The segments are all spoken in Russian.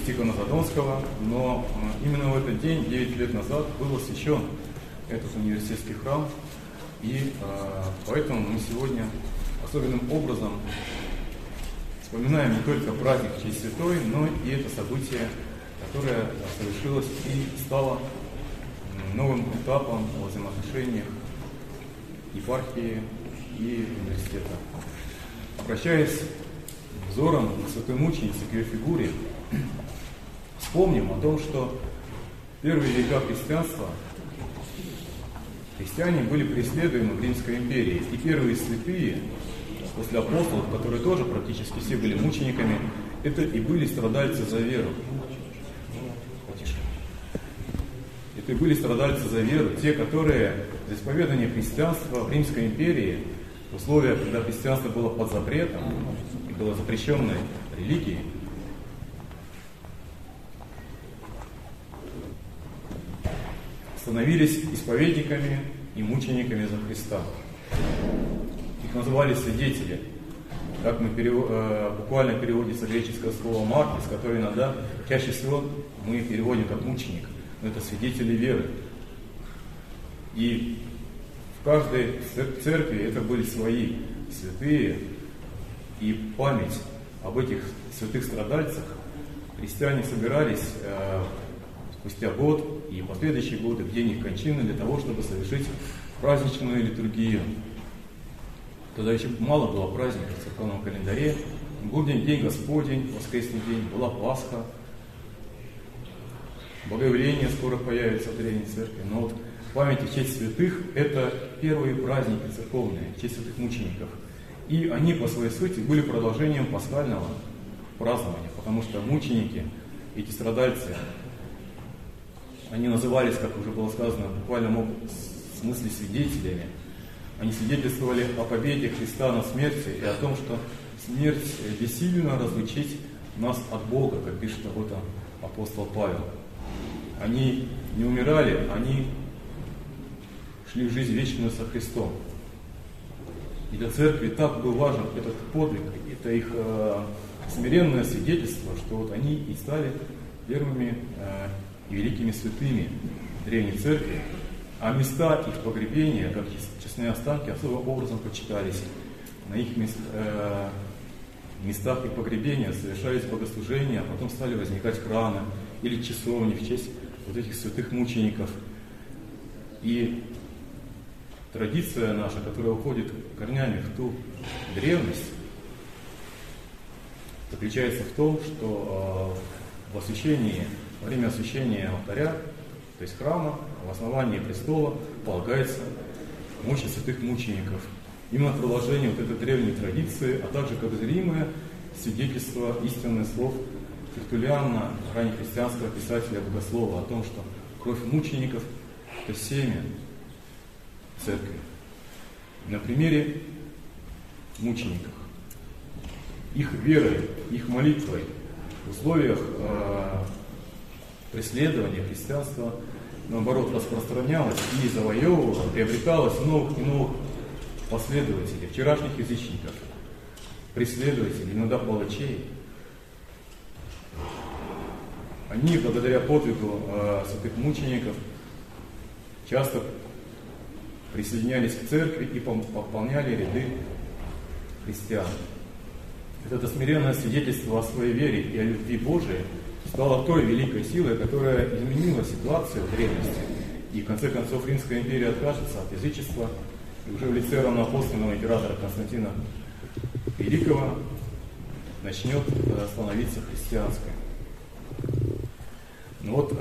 Тихона Задонского, но именно в этот день, 9 лет назад, был освящен этот университетский храм, и поэтому мы сегодня особенным образом вспоминаем не только праздник в честь святой, но и это событие, которое совершилось и стало новым этапом в взаимоотношениях епархии и университета. Обращаясь взором к святой мученице, к ее фигуре, вспомним о том, что в первые века христианства христиане были преследуемы в Римской империи, и первые святые, после апостолов, которые тоже практически все были мучениками, это и были страдальцы за веру. Это и были страдальцы за веру, те, которые за исповедание христианства в Римской империи, в условиях, когда христианство было под запретом и было запрещенной религией, становились исповедниками и мучениками за Христа. Их называли свидетели, как мы буквально переводится греческое слово «мартис», которое иногда, чаще всего мы переводим как «мученик». Но это свидетели веры. И в каждой церкви это были свои святые, и память об этих святых страдальцах христиане собирались спустя год и последующие годы в день их кончины для того, чтобы совершить праздничную литургию. Тогда еще мало было праздников в церковном календаре. Был день Господень, воскресный день, была Пасха, Богоявление скоро появится в Древней Церкви. Но вот память и честь святых – это первые праздники церковные, честь святых мучеников. И они по своей сути были продолжением пасхального празднования, потому что мученики, эти страдальцы, они назывались, как уже было сказано, в буквальном смысле свидетелями. Они свидетельствовали о победе Христа над смертью и о том, что смерть бессильна разлучить нас от Бога, как пишет об этом апостол Павел. Они не умирали, они шли в жизнь вечную со Христом. И для церкви так был важен этот подвиг, это их смиренное свидетельство, что вот они и стали первыми и великими святыми Древней Церкви, а места их погребения, как честные останки, особым образом почитались. На их местах их погребения совершались богослужения, а потом стали возникать храмы или часовни в честь вот этих святых мучеников. И традиция наша, которая уходит корнями в ту древность, заключается в том, что во время освящения алтаря, то есть храма, в основании престола полагается мощи святых мучеников. Именно продолжение вот этой древней традиции, а также как зримое свидетельство истинных слов Тертуллиана, раннехристианского писателя-богослова, о том, что кровь мучеников – это семя церкви. На примере мучеников, их верой, их молитвой в условиях преследования христианства, наоборот, распространялось и завоевывало, приобреталось новых и новых последователей, вчерашних язычников, преследователей, иногда палачей. Они, благодаря подвигу святых мучеников, часто присоединялись к церкви и пополняли ряды христиан. Это смиренное свидетельство о своей вере и о любви Божией стало той великой силой, которая изменила ситуацию в древности. И в конце концов Римская империя откажется от язычества, и уже в лице равноапостольного императора Константина Великого начнет становиться христианской. Ну вот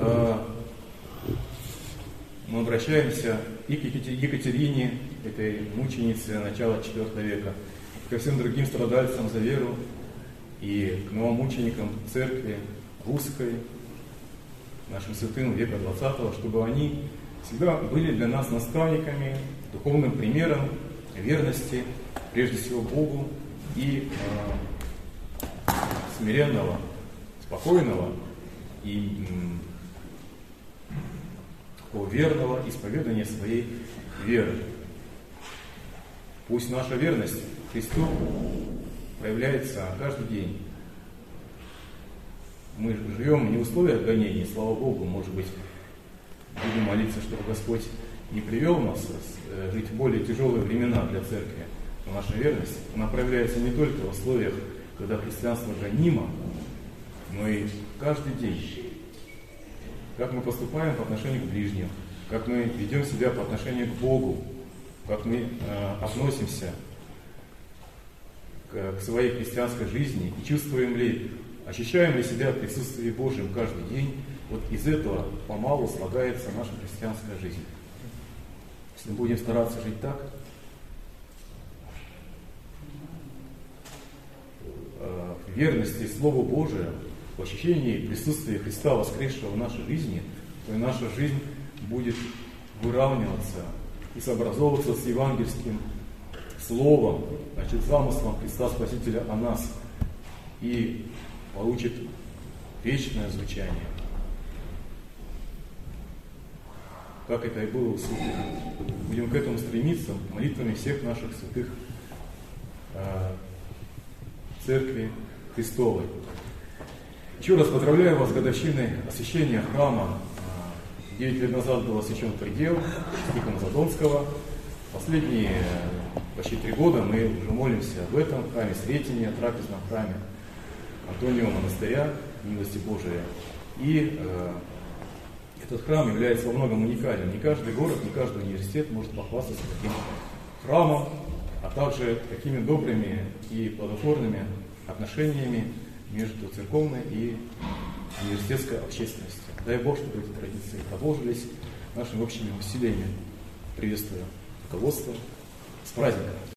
мы обращаемся и к Екатерине, этой мученице начала IV века, и ко всем другим страдальцам за веру, и к новомученикам церкви русской, нашим святым века XX, чтобы они всегда были для нас наставниками, духовным примером верности, прежде всего Богу, и смиренного, спокойного и такого верного исповедания своей веры. Пусть наша верность Христу проявляется каждый день. Мы живем не в условиях гонений, слава Богу, может быть, будем молиться, чтобы Господь не привел нас жить в более тяжелые времена для церкви. Но наша верность, она проявляется не только в условиях, когда христианство гонимо, но и каждый день. Как мы поступаем по отношению к ближним, как мы ведем себя по отношению к Богу, как мы относимся к своей христианской жизни и чувствуем ли, ощущаем ли себя в присутствии Божьем каждый день, вот из этого помалу слагается наша христианская жизнь. Если мы будем стараться жить так, в верности Слову Божию, в ощущении присутствия Христа воскресшего в нашей жизни, то и наша жизнь будет выравниваться и сообразовываться с евангельским словом, значит, замыслом Христа Спасителя о нас, и получит вечное звучание. Как это и было у святых. Будем к этому стремиться молитвами всех наших святых Церкви Христовой. Еще раз поздравляю вас с годовщиной освящения храма. 9 лет назад был освящен предел Тихона Задонского. Последние почти 3 года мы уже молимся в этом храме, Сретения, трапезном храме Антониева монастыря, милости Божией. И этот храм является во многом уникальным. Не каждый город, не каждый университет может похвастаться таким храмом, а также такими добрыми и плодотворными отношениями между церковной и университетской общественностью. Дай Бог, чтобы эти традиции продолжились нашими общими усилиями. Приветствую руководство. С праздником!